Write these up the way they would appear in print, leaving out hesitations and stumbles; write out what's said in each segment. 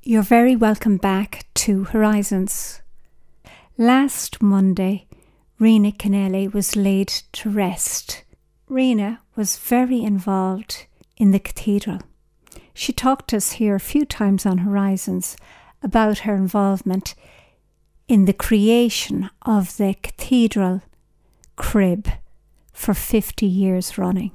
You're very welcome back to Horizons. Last Monday, Rena Kennelly was laid to rest. Rena was very involved in the cathedral. She talked to us here a few times on Horizons about her involvement in the creation of the cathedral crib for 50 years running.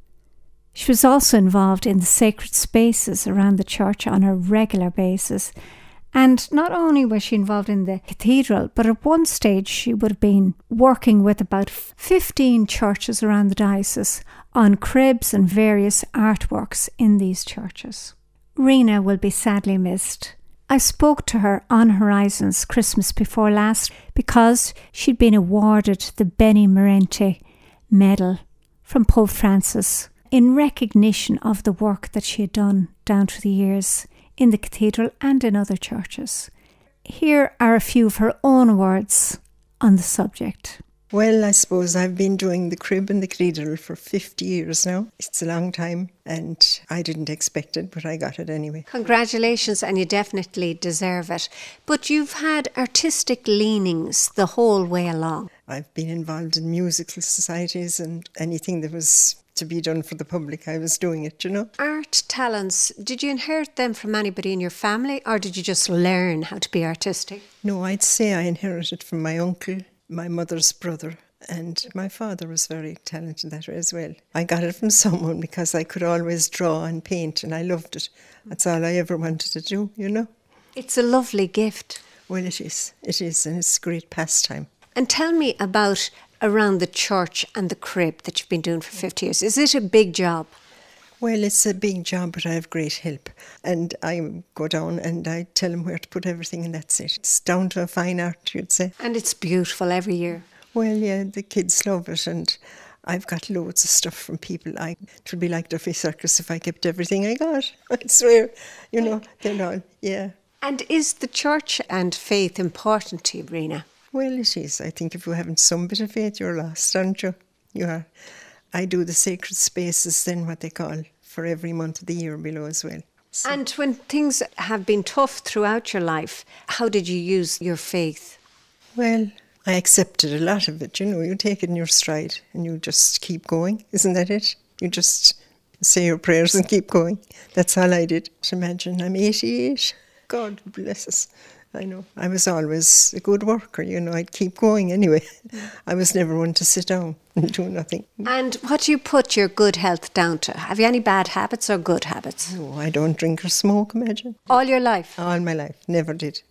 She was also involved in the sacred spaces around the church on a regular basis. And not only was she involved in the cathedral, but at one stage she would have been working with about 15 churches around the diocese on cribs and various artworks in these churches. Rena will be sadly missed. I spoke to her on Horizons Christmas before last because she'd been awarded the Beni Merenti Medal from Pope Francis in recognition of the work that she had done down through the years in the cathedral and in other churches. Here are a few of her own words on the subject. Well, I suppose I've been doing the crib in the cathedral for 50 years now. It's a long time and I didn't expect it, but I got it anyway. Congratulations, and you definitely deserve it. But you've had artistic leanings the whole way along. I've been involved in musical societies and anything that was to be done for the public, I was doing it, you know. Art talents, did you inherit them from anybody in your family, or did you just learn how to be artistic? No, I'd say I inherited from my uncle, my mother's brother, and my father was very talented that way as well. I got it from someone because I could always draw and paint and I loved it. That's all I ever wanted to do, you know. It's a lovely gift. Well, it is, and it's a great pastime. And tell me about around the church and the crib that you've been doing for 50 years. Is it a big job? Well, it's a big job, but I have great help. And I go down and I tell them where to put everything and that's it. It's down to a fine art, you'd say. And it's beautiful every year. Well, yeah, the kids love it and I've got loads of stuff from people. It would be like Duffy Circus if I kept everything I got. I swear, you know, they're all, yeah. And is the church and faith important to you, Rena? Well, it is. I think if you haven't some bit of faith, you're lost, aren't you? You are. I do the sacred spaces, then what they call, for every month of the year below as well. So. And when things have been tough throughout your life, how did you use your faith? Well, I accepted a lot of it, you know. You take it in your stride and you just keep going. Isn't that it? You just say your prayers and keep going. That's all I did. Imagine, I'm 88. God bless us. I know. I was always a good worker, you know. I'd keep going anyway. I was never one to sit down and do nothing. And what do you put your good health down to? Have you any bad habits or good habits? No, I don't drink or smoke, imagine. All your life? All my life. Never did.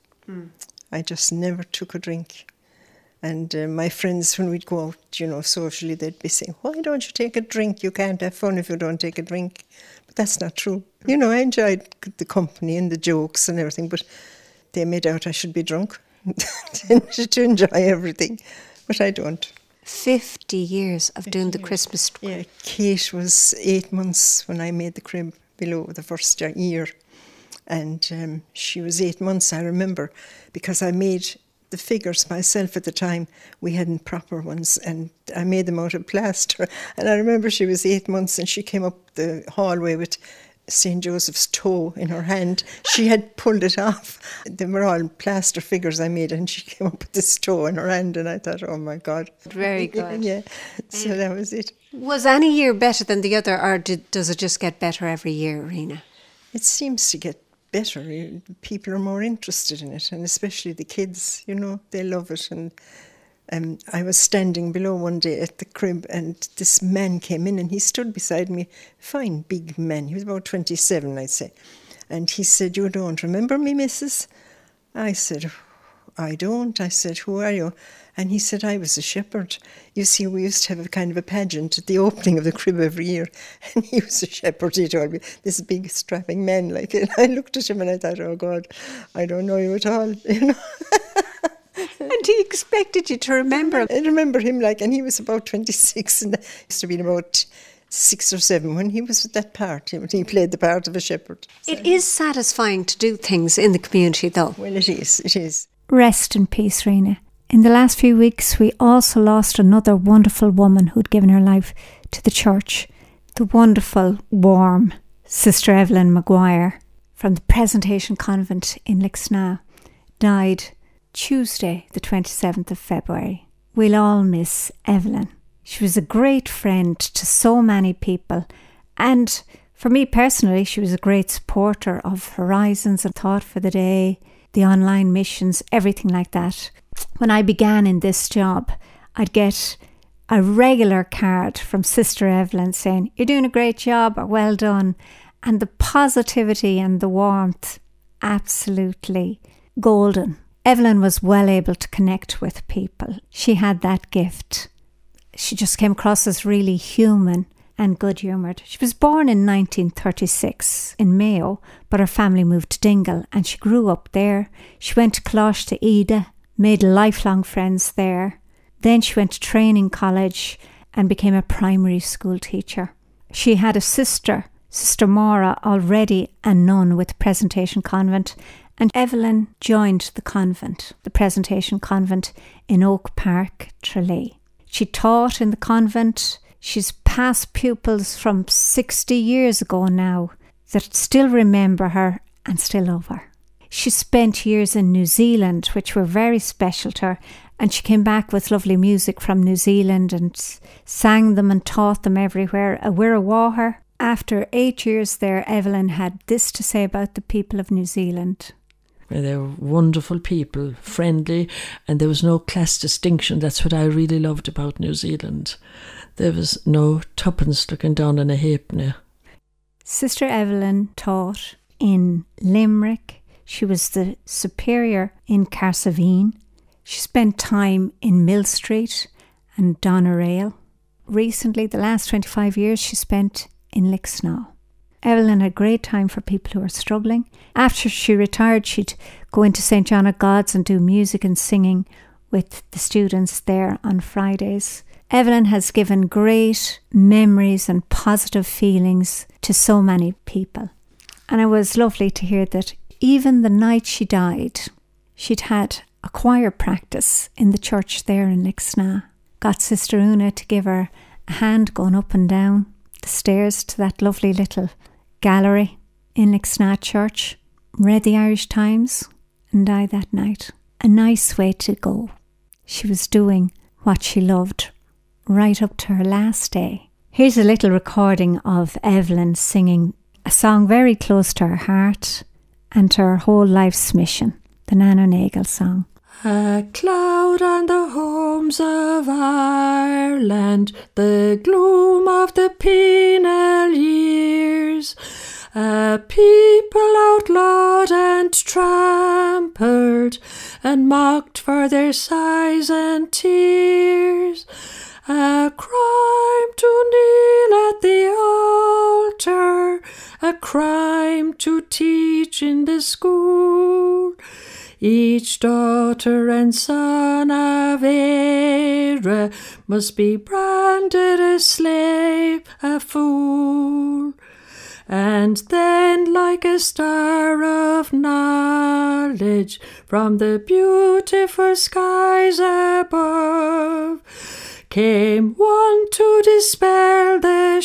I just never took a drink. And my friends, when we'd go out, you know, socially, they'd be saying, why don't you take a drink? You can't have fun if you don't take a drink. But that's not true. You know, I enjoyed the company and the jokes and everything, but they made out I should be drunk to enjoy everything, but I don't. 50 years of doing the Christmas crib. Yeah, Kate was 8 months when I made the crib below the first year, and she was 8 months, I remember, because I made the figures myself at the time. We hadn't proper ones, and I made them out of plaster, and I remember she was 8 months and she came up the hallway with St. Joseph's toe in her hand. She had pulled it off. They were all plaster figures I made, and she came up with this toe in her hand, and I thought, oh my God. Very good. Yeah, so that was it. Was any year better than the other, or does it just get better every year, Rena? It seems to get better. People are more interested in it, and especially the kids, you know, they love it. And I was standing below one day at the crib and this man came in and he stood beside me, fine big man, he was about 27 I'd say, and he said, you don't remember me, missus? I said, I don't. I said, who are you? And he said, I was a shepherd. You see, we used to have a kind of a pageant at the opening of the crib every year, and he was a shepherd, he told me, this big strapping man like it. I looked at him and I thought, oh God, I don't know you at all, you know. And he expected you to remember him. I remember him and he was about 26 and I used to be about 6 or 7 when he was with that part. He played the part of a shepherd. So. It is satisfying to do things in the community though. Well, it is. Rest in peace, Rena. In the last few weeks we also lost another wonderful woman who'd given her life to the church. The wonderful, warm Sister Evelyn Maguire. from the Presentation Convent in Lixnaw died Tuesday, the 27th of February. We'll all miss Evelyn. She was a great friend to so many people, and for me personally, she was a great supporter of Horizons and Thought for the Day, the online missions, everything like that. When I began in this job, I'd get a regular card from Sister Evelyn saying, "You're doing a great job," or "Well done." And the positivity and the warmth, absolutely golden. Evelyn was well able to connect with people. She had that gift. She just came across as really human and good-humoured. She was born in 1936 in Mayo, but her family moved to Dingle and she grew up there. She went to Closh to Ida, made lifelong friends there. Then she went to training college and became a primary school teacher. She had a sister, Sister Maura, already a nun with the Presentation Convent, and Evelyn joined the convent, the Presentation Convent in Oak Park, Tralee. She taught in the convent. She's past pupils from 60 years ago now that still remember her and still love her. She spent years in New Zealand, which were very special to her, and she came back with lovely music from New Zealand and sang them and taught them everywhere. A Wirrawahar. After 8 years there, Evelyn had this to say about the people of New Zealand. They were wonderful people, friendly, and there was no class distinction. That's what I really loved about New Zealand. There was no tuppence looking down on a halfpenny. Sister Evelyn taught in Limerick. She was the superior in Carsaveen. She spent time in Mill Street and Doneraile. Recently, the last 25 years, she spent in Lixnaw. Evelyn had great time for people who were struggling. After she retired, she'd go into St. John of God's and do music and singing with the students there on Fridays. Evelyn has given great memories and positive feelings to so many people. And it was lovely to hear that even the night she died, she'd had a choir practice in the church there in Lixnaw. Got Sister Una to give her a hand going up and down the stairs to that lovely little gallery in Lixnaw Church. Read the Irish Times and died that night. A nice way to go. She was doing what she loved right up to her last day. Here's a little recording of Evelyn singing a song very close to her heart and to her whole life's mission, the Nan O'Nagle song. A cloud on the homes of Ireland, the gloom of the penal years, a people outlawed and trampled and mocked for their sighs and tears, a crime to kneel at the altar, a crime to teach in the school. Each daughter and son of Era must be branded a slave, a fool. And then, like a star of knowledge from the beautiful skies above, came one to dispel the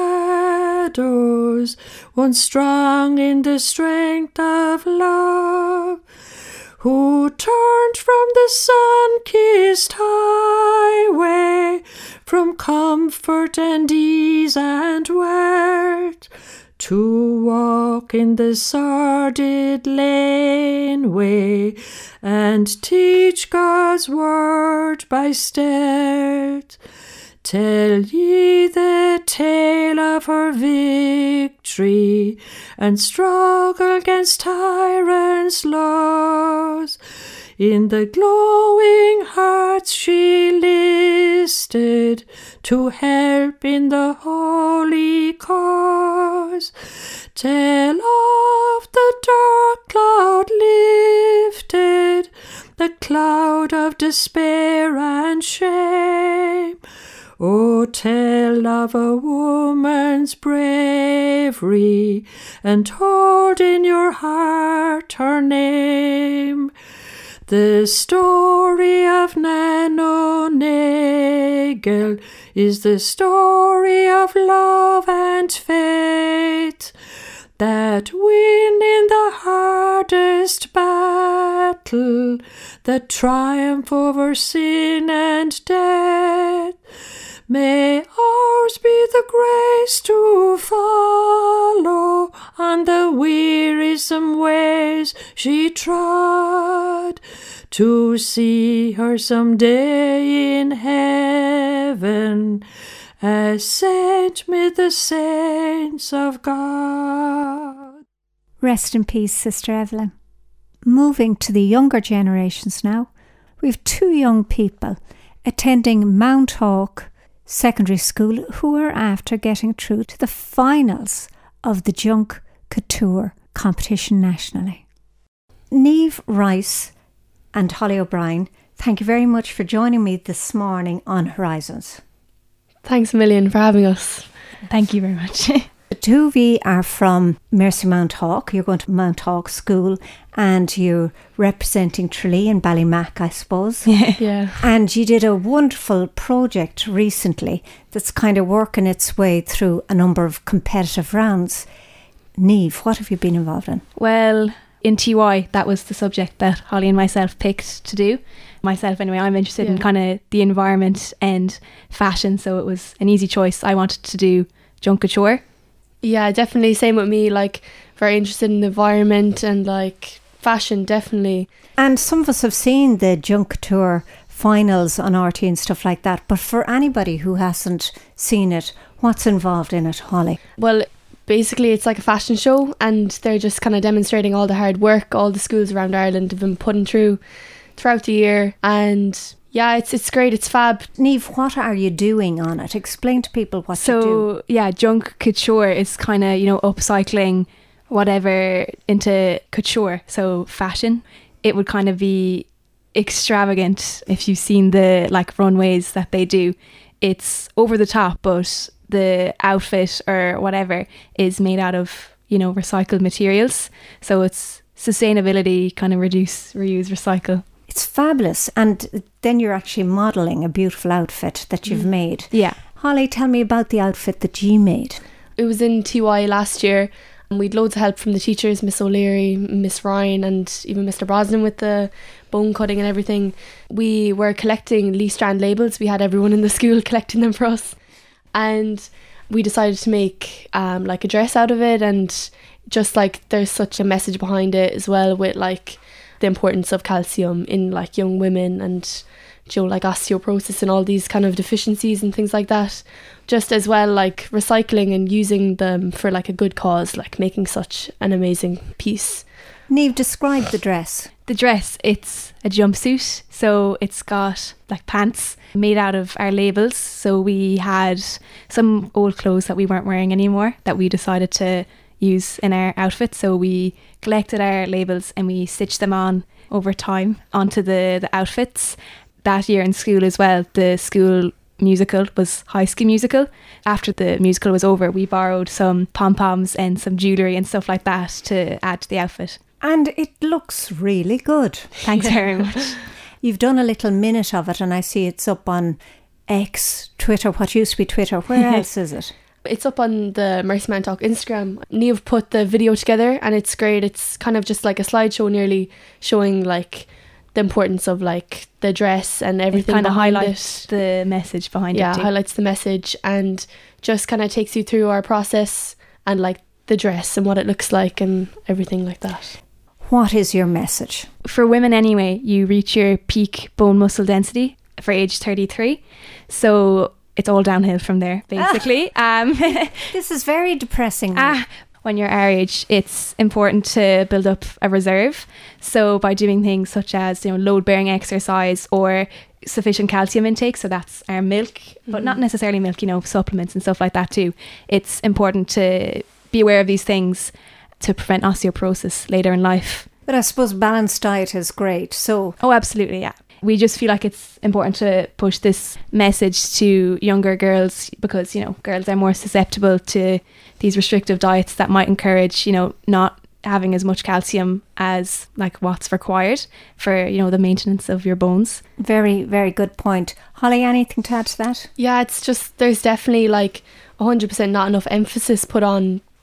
shadows, one strong in the strength of love, who turned from the sun-kissed highway, from comfort and ease and wealth, to walk in the sordid laneway and teach God's word by stealth. Tell ye the tale of her victory and struggle against tyrants' laws. In the glowing hearts she listed to help in the holy cause. Tell of the dark cloud lifted, the cloud of despair and shame. Oh, tell of a woman's bravery, and hold in your heart her name. The story of Nan O'Nagle is the story of love and faith, that win in the hardest battle, that triumph over sin and death. May ours be the grace to follow on the wearisome ways she trod, to see her some day in heaven, as saint mid the saints of God. Rest in peace, Sister Evelyn. Moving to the younger generations now, we have 2 young people attending Mount Hawk Secondary School who are after getting through to the finals of the Junk Couture competition nationally. Niamh Rice and Holly O'Brien, thank you very much for joining me this morning on Horizons. Thanks a million for having us. Thank you very much. The 2 of you are from Mercy Mount Hawk. You're going to Mount Hawk School and you're representing Tralee and Ballymac, I suppose. Yeah. And you did a wonderful project recently that's kind of working its way through a number of competitive rounds. Niamh, what have you been involved in? Well, in TY, that was the subject that Holly and myself picked to do. Myself, anyway, I'm interested in kind of the environment and fashion, so it was an easy choice. I wanted to do Junk Couture. Yeah, definitely. Same with me. Like, very interested in the environment and like fashion, definitely. And some of us have seen the Junk Couture finals on RT and stuff like that. But for anybody who hasn't seen it, what's involved in it, Holly? Well, basically it's like a fashion show, and they're just kind of demonstrating all the hard work all the schools around Ireland have been putting through throughout the year. And yeah, it's great, it's fab. Niamh, what are you doing on it? Explain to people what you do. So, yeah, Junk Couture is kind of, upcycling whatever into couture, so fashion. It would kind of be extravagant if you've seen the runways that they do. It's over the top, but the outfit or whatever is made out of, recycled materials. So it's sustainability, kind of reduce, reuse, recycle. It's fabulous. And then you're actually modelling a beautiful outfit that you've made. Yeah. Holly, tell me about the outfit that you made. It was in TY last year, and we'd loads of help from the teachers, Miss O'Leary, Miss Ryan, and even Mr. Brosnan with the bone cutting and everything. We were collecting Lee Strand labels. We had everyone in the school collecting them for us. And we decided to make a dress out of it, and just there's such a message behind it as well, with the importance of calcium in young women, and osteoporosis and all these kind of deficiencies and things like that. Just as well recycling and using them for a good cause, making such an amazing piece. Niamh, describe the dress. The dress, it's a jumpsuit, so it's got pants made out of our labels. So we had some old clothes that we weren't wearing anymore that we decided to use in our outfit. So we collected our labels and we stitched them on over time onto the outfits. That year in school as well, the school musical was High School Musical. After the musical was over, we borrowed some pom-poms and some jewellery and stuff like that to add to the outfit. And it looks really good. Thanks very much. You've done a little minute of it, and I see it's up on X, Twitter, what used to be Twitter. Where else is it? It's up on the Mercy Mount Hawk Instagram. Niamh put the video together, and it's great. It's kind of just like a slideshow nearly, showing the importance of the dress and everything. It kind of highlights the message behind it. Yeah, highlights the message and just kind of takes you through our process and the dress and what it looks like and everything like that. What is your message? For women anyway, you reach your peak bone muscle density for age 33. So it's all downhill from there, basically. This is very depressing. When you're our age, it's important to build up a reserve. So by doing things such as load-bearing exercise or sufficient calcium intake, so that's our milk, but not necessarily milk, supplements and stuff like that too. It's important to be aware of these things to prevent osteoporosis later in life. But I suppose balanced diet is great. So Oh, absolutely, yeah. We just feel like it's important to push this message to younger girls because, girls are more susceptible to these restrictive diets that might encourage, not having as much calcium as what's required for, the maintenance of your bones. Very, very good point. Holly, anything to add to that? Yeah, it's just, there's definitely 100% not enough emphasis put on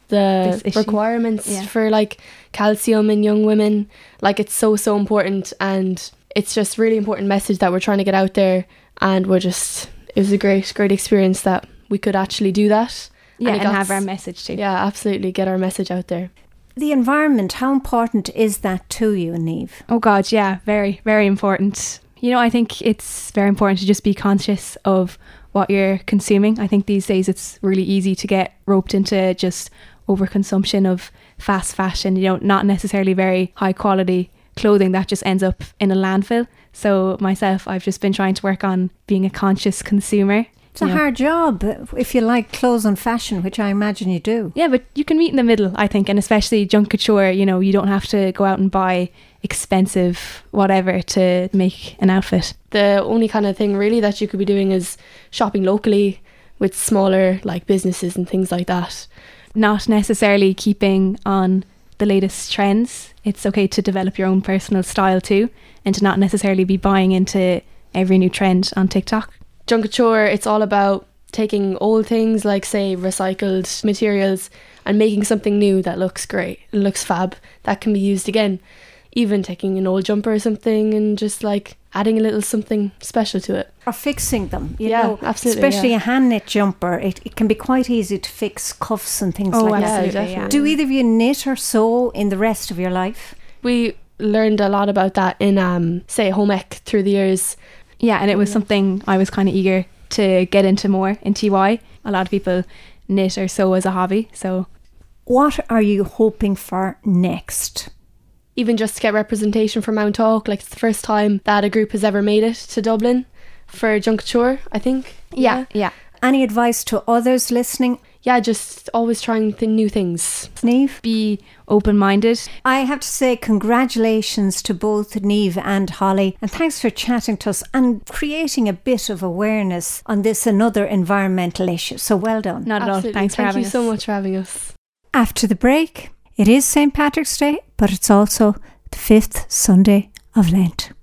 the issue. requirements Yeah. for like calcium in young women. Like it's so important, and it's just really important message that we're trying to get out there. And it was a great experience that we could actually do that. Yeah, it and got have our message too. Yeah, absolutely, get our message out there. The environment, how important is that to you, Niamh? Oh God, yeah, very, very important. You know, I think it's very important to just be conscious of what you're consuming. I think these days it's really easy to get roped into just overconsumption of fast fashion, you know, not necessarily very high quality clothing that just ends up in a landfill. So myself, I've just been trying to work on being a conscious consumer. It's a hard job if you like clothes and fashion, which I imagine you do. Yeah, but you can meet in the middle, I think, and especially junk couture, you know, you don't have to go out and buy expensive whatever to make an outfit. The only kind of thing really that you could be doing is shopping locally with smaller like businesses and things like that. Not necessarily keeping on the latest trends. It's okay to develop your own personal style too, and to not necessarily be buying into every new trend on TikTok. Junk couture, it's all about taking old things like say recycled materials and making something new that looks great, looks fab, that can be used again. Even taking an old jumper or something and just like adding a little something special to it. Or fixing them, you Yeah, know. absolutely, Especially yeah. a hand knit jumper, it can be quite easy to fix cuffs and things Oh, like that. absolutely, definitely. yeah. Do either of you knit or sew in the rest of your life? We learned a lot about that in say home ec through the years. Yeah, and it was something I was kind of eager to get into more in TY. A lot of people knit or sew as a hobby, so... What are you hoping for next? Even just to get representation for Mount Talk, like it's the first time that a group has ever made it to Dublin for junk couture, I think. Yeah. Any advice to others listening? Yeah, just always trying new things. Niamh? Be open-minded. I have to say congratulations to both Niamh and Holly, and thanks for chatting to us and creating a bit of awareness on this another environmental issue. So well done. Not at all. Absolutely. Thanks for having us. Thank you so much for having us. After the break, it is St. Patrick's Day, but it's also the 5th Sunday of Lent.